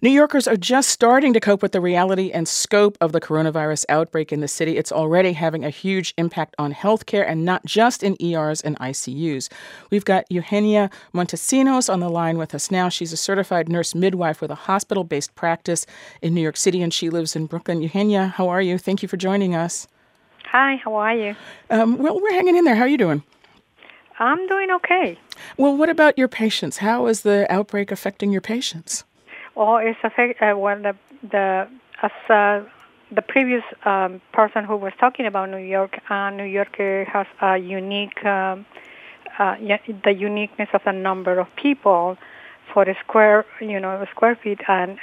New Yorkers are just starting to cope with the reality and scope of the coronavirus outbreak in the city. It's already having a huge impact on healthcare, and not just in ERs and ICUs. We've got Eugenia Montesinos on the line with us now. She's a certified nurse midwife with a hospital-based practice in New York City, and she lives in Brooklyn. Eugenia, how are you? Thank you for joining us. Hi, how are you? Well, we're hanging in there. How are you doing? I'm doing okay. Well, what about your patients? How is the outbreak affecting your patients? Oh, it's the previous person who was talking about New York. New York has a unique, the uniqueness of the number of people for a square feet, and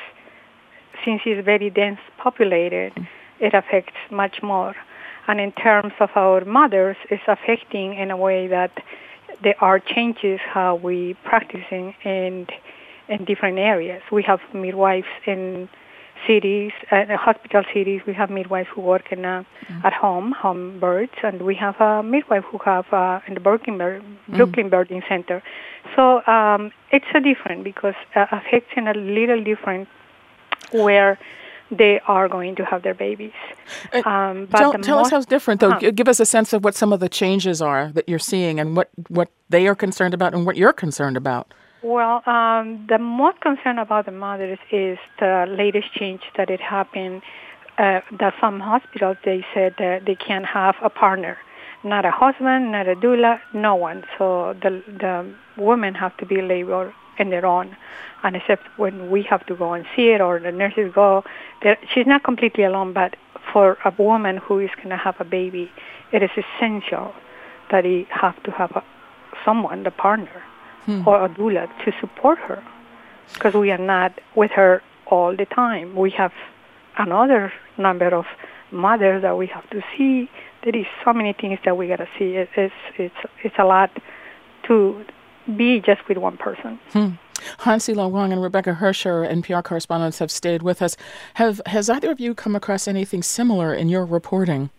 since it's very dense populated, it affects much more. And in terms of our mothers, it's affecting in a way that there are changes how we practicing in different areas. We have midwives in cities, hospital cities. We have midwives who work at home births, and we have a midwife who have in the Brooklyn Birthing Center. So it's a different because affects in a little different where they are going to have their babies. Tell us how it's different, though. Give us a sense of what some of the changes are that you're seeing and what they are concerned about and what you're concerned about. Well, the most concern about the mothers is the latest change that it happened, that some hospitals, they said that they can't have a partner, not a husband, not a doula, no one. So the women have to be labor in their own, and except when we have to go and see it or the nurses go, she's not completely alone, but for a woman who is going to have a baby, it is essential that he have to have someone, the partner, or a doula to support her, because we are not with her all the time. We have another number of mothers that we have to see. There is so many things that we got to see. It's a lot to be just with one person. Hansila Wang and Rebecca Hersher, NPR correspondents, have stayed with us. Has either of you come across anything similar in your reporting?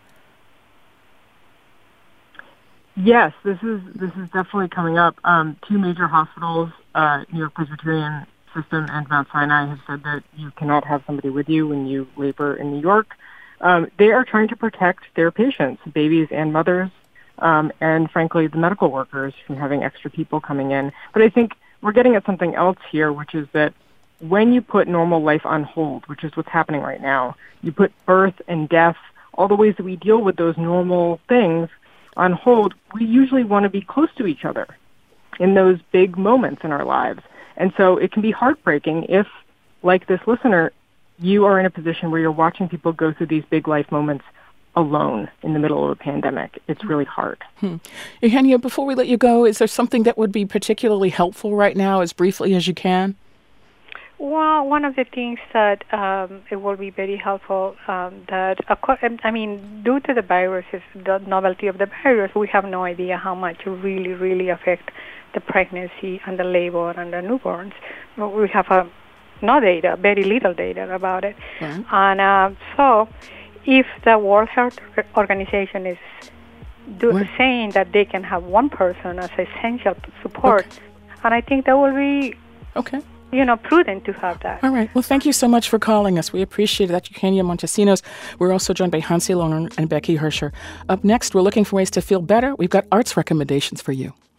Yes, this is definitely coming up. Two major hospitals, New York Presbyterian System and Mount Sinai, have said that you cannot have somebody with you when you labor in New York. They are trying to protect their patients, babies and mothers, and frankly, the medical workers from having extra people coming in. But I think we're getting at something else here, which is that when you put normal life on hold, which is what's happening right now, you put birth and death, all the ways that we deal with those normal things on hold, we usually want to be close to each other in those big moments in our lives. And so it can be heartbreaking if, like this listener, you are in a position where you're watching people go through these big life moments alone in the middle of a pandemic. It's really hard. Eugenia, before we let you go, is there something that would be particularly helpful right now, as briefly as you can? Well, one of the things that it will be very helpful, due to the viruses, the novelty of the virus, we have no idea how much it really, really affect the pregnancy and the labor and the newborns. We have no data, very little data about it. Yeah. And so if the World Health Organization is saying that they can have one person as essential support, and I think that will be prudent to have that. All right. Well, thank you so much for calling us. We appreciate that, Eugenia Montesinos. We're also joined by Hansila Wang and Becky Hersher. Up next, we're looking for ways to feel better. We've got arts recommendations for you.